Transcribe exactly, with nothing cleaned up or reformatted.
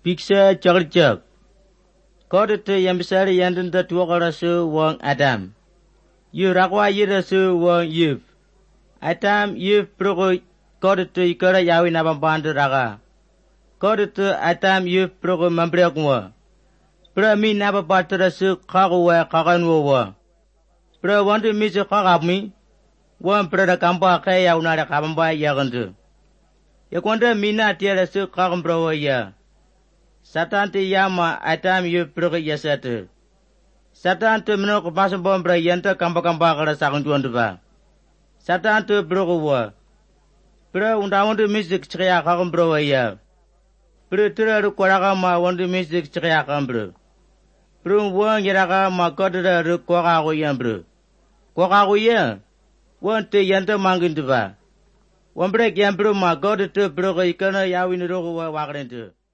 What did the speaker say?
Picture Church. God to Yamsari and the Tuakarasu wong Adam. You rakwa yirasu wong youth. Adam youth progo God to Ikara Yawi Nabambandu Raga. God to Adam youth progo Mambriakwa. Pra mi Nabapatarasu Kagawa Kaganwa. Pra want to miss a Kagami. One brother Kampa Kaya Unara Kabamba Yagandu. Yakwanda Mina Tiarasu Kagambro ya. Satan te yama Adam yu progo yasatu. Satan te menok pasang bombra yanta kamba-kamba kala sakun tuan tuba. Satan te progo wa. Pra undang tu misik cekaya kakam bro ya. Pra tura ru koraka ma wantu misik cekaya kakam bro. Pra wang yaraka ma kodra ru koka ko yan bro. Koka ko yan. Wan te yanta mangin tuba. Wan brek yan bro ma god te progo ikana yawin rogo wa wakren tu.